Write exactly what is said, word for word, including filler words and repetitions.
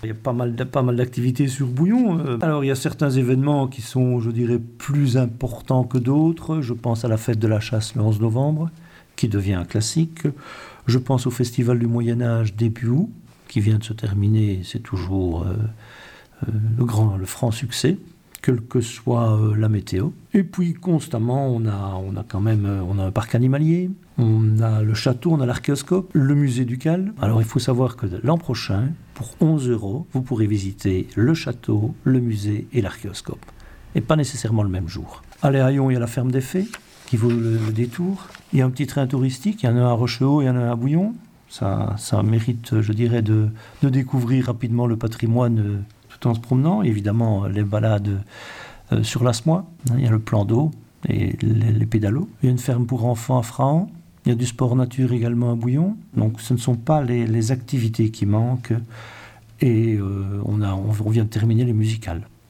Il y a pas mal, de, pas mal d'activités sur Bouillon. Alors il y a certains événements qui sont, je dirais, plus importants que d'autres. Je pense à la fête de la chasse le onze novembre, qui devient un classique. Je pense au festival du Moyen-Âge d'Épuhoux, qui vient de se terminer. C'est toujours euh, euh, le grand, le franc succès, quelle que soit euh, la météo. Et puis constamment, on a, on a quand même euh, on a un parc animalier, on a le château, on a l'archéoscope, le musée du Cal. Alors il faut savoir que l'an prochain, pour onze euros, vous pourrez visiter le château, le musée et l'archéoscope. Et pas nécessairement le même jour. Allez, à Lyon, il y a la ferme des Fées, qui vaut le, le détour. Il y a un petit train touristique, il y en a un à Rochehaut, il y en a un à Bouillon. Ça, ça mérite, je dirais, de, de découvrir rapidement le patrimoine euh, tout en se promenant. Évidemment, les balades euh, sur l'Asmois, hein, il y a le plan d'eau et les, les pédalos. Il y a une ferme pour enfants à Frahan. Il y a du sport nature également à Bouillon. Donc ce ne sont pas les, les activités qui manquent. Et euh, on, a, on vient de terminer les musicales.